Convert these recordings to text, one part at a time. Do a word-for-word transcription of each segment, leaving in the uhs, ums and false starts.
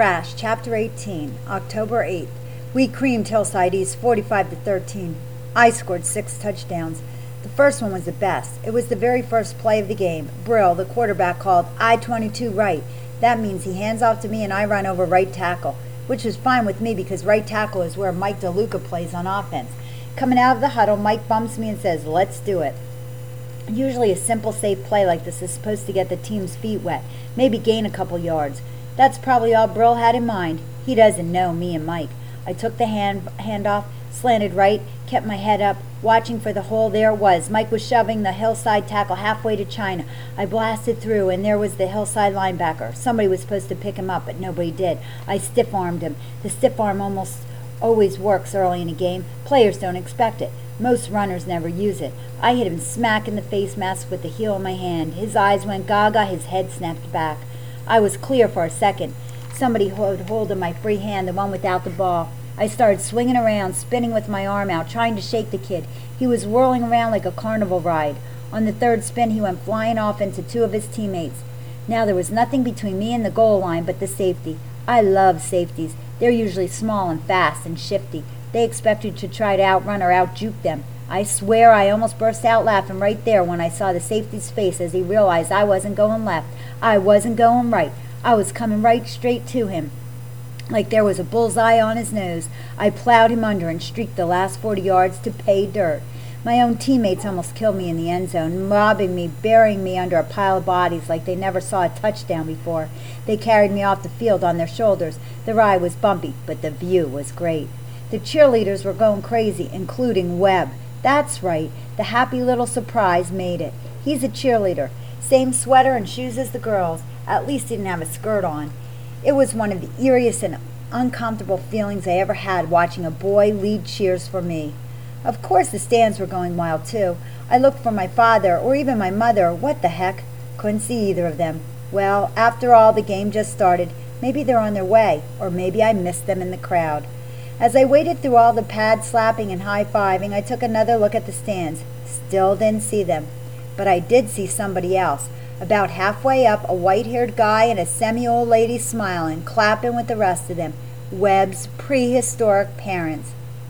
Crash, Chapter eighteen, October eighth. We creamed Hillside East forty-five to thirteen. I scored six touchdowns. The first one was the best. It was the very first play of the game. Brill, the quarterback, called I twenty-two right. That means he hands off to me and I run over right tackle, which is fine with me because right tackle is where Mike DeLuca plays on offense. Coming out of the huddle, Mike bumps me and says, "Let's do it." Usually a simple, safe play like this is supposed to get the team's feet wet, maybe gain a couple yards. That's probably all Brill had in mind. He doesn't know me and Mike. I took the hand handoff, slanted right, kept my head up, watching for the hole. There it was. Mike was shoving the Hillside tackle halfway to China. I blasted through, and there was the Hillside linebacker. Somebody was supposed to pick him up, but nobody did. I stiff-armed him. The stiff arm almost always works early in a game. Players don't expect it. Most runners never use it. I hit him smack in the face mask with the heel of my hand. His eyes went gaga, his head snapped back. I was clear for a second. Somebody had hold of my free hand, the one without the ball. I started swinging around, spinning with my arm out, trying to shake the kid. He was whirling around like a carnival ride. On the third spin, he went flying off into two of his teammates. Now there was nothing between me and the goal line but the safety. I love safeties. They're usually small and fast and shifty. They expect you to try to outrun or out-juke them. I swear I almost burst out laughing right there when I saw the safety's face as he realized I wasn't going left. I wasn't going right. I was coming right straight to him, like there was a bullseye on his nose. I plowed him under and streaked the last forty yards to pay dirt. My own teammates almost killed me in the end zone, mobbing me, burying me under a pile of bodies like they never saw a touchdown before. They carried me off the field on their shoulders. The ride was bumpy, but the view was great. The cheerleaders were going crazy, including Webb. That's right, the happy little surprise made it. He's a cheerleader. Same sweater and shoes as the girls. At least he didn't have a skirt on. It was one of the eeriest and uncomfortable feelings I ever had watching a boy lead cheers for me. Of course the stands were going wild too. I looked for my father or even my mother. What the heck? Couldn't see either of them. Well, after all, the game just started. Maybe they're on their way, or maybe I missed them in the crowd. As I waited through all the pad slapping and high-fiving, I took another look at the stands. Still didn't see them. But I did see somebody else. About halfway up, a white-haired guy and a semi-old lady smiling, clapping with the rest of them. Webb's prehistoric parents.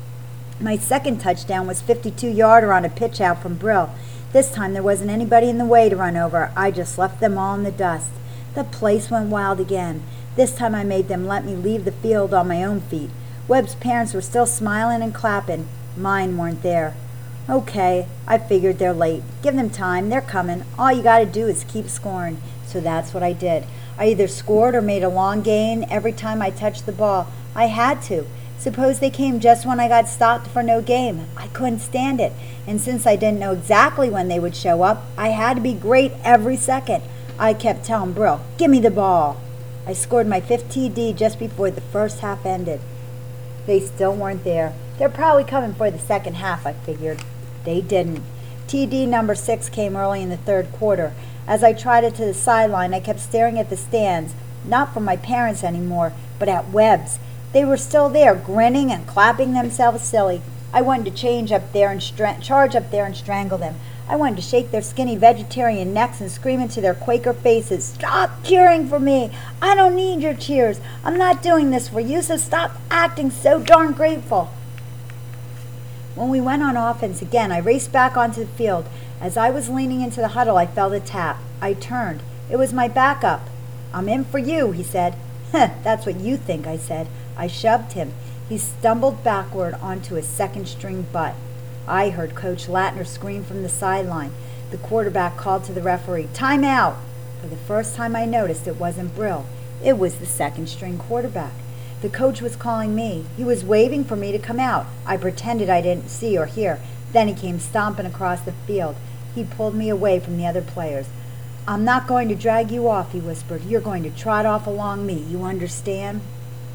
My second touchdown was fifty-two-yarder on a pitch-out from Brill. This time there wasn't anybody in the way to run over. I just left them all in the dust. The place went wild again. This time I made them let me leave the field on my own feet. Webb's parents were still smiling and clapping. Mine weren't there. Okay, I figured they're late. Give them time. They're coming. All you gotta do is keep scoring. So that's what I did. I either scored or made a long gain every time I touched the ball. I had to. Suppose they came just when I got stopped for no game. I couldn't stand it. And since I didn't know exactly when they would show up, I had to be great every second. I kept telling Brill, "Give me the ball." I scored my fifth T D just before the first half ended. They still weren't there. They're probably coming for the second half, I figured. They didn't. T D number six came early in the third quarter. As I trotted to the sideline, I kept staring at the stands, not for my parents anymore, but at Webb's. They were still there, grinning and clapping themselves silly. I wanted to change up there and stra- charge up there and strangle them. I wanted to shake their skinny vegetarian necks and scream into their Quaker faces, "Stop cheering for me! I don't need your cheers! I'm not doing this for you, so stop acting so darn grateful!" When we went on offense again, I raced back onto the field. As I was leaning into the huddle, I felt a tap. I turned. It was my backup. "I'm in for you," he said. "Huh, that's what you think," I said. I shoved him. He stumbled backward onto his second-string butt. I heard Coach Latner scream from the sideline. The quarterback called to the referee, "Time out!" For the first time I noticed it wasn't Brill. It was the second-string quarterback. The coach was calling me. He was waving for me to come out. I pretended I didn't see or hear. Then he came stomping across the field. He pulled me away from the other players. "I'm not going to drag you off," he whispered. "You're going to trot off along me. You understand?"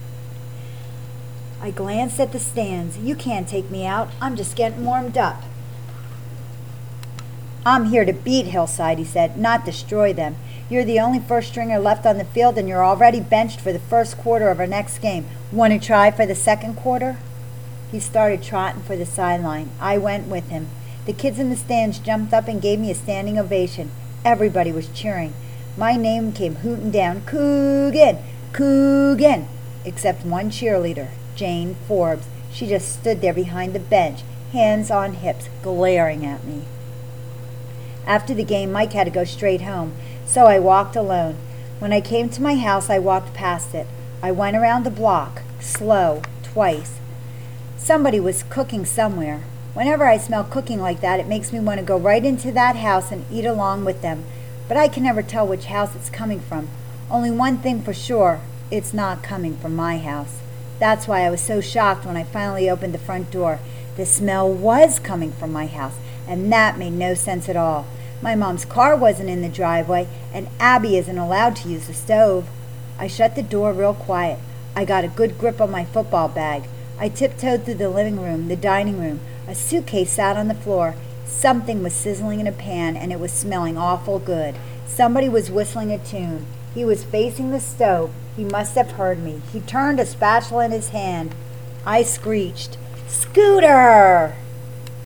I glanced at the stands. "You can't take me out. I'm just getting warmed up." "I'm here to beat Hillside," he said, "not destroy them. You're the only first stringer left on the field, and you're already benched for the first quarter of our next game. Want to try for the second quarter?" He started trotting for the sideline. I went with him. The kids in the stands jumped up and gave me a standing ovation. Everybody was cheering. My name came hooting down, "Coogan! Coogan, except one cheerleader, Jane Forbes. She just stood there behind the bench, hands on hips, glaring at me. After the game, Mike had to go straight home, so I walked alone. When I came to my house, I walked past it. I went around the block, slow, twice. Somebody was cooking somewhere. Whenever I smell cooking like that, it makes me want to go right into that house and eat along with them. But I can never tell which house it's coming from. Only one thing for sure, it's not coming from my house. That's why I was so shocked when I finally opened the front door. The smell was coming from my house, and that made no sense at all. My mom's car wasn't in the driveway, and Abby isn't allowed to use the stove. I shut the door real quiet. I got a good grip on my football bag. I tiptoed through the living room, the dining room. A suitcase sat on the floor. Something was sizzling in a pan, and it was smelling awful good. Somebody was whistling a tune. He was facing the stove. He must have heard me. He turned a spatula in his hand. I screeched, "Scooter!"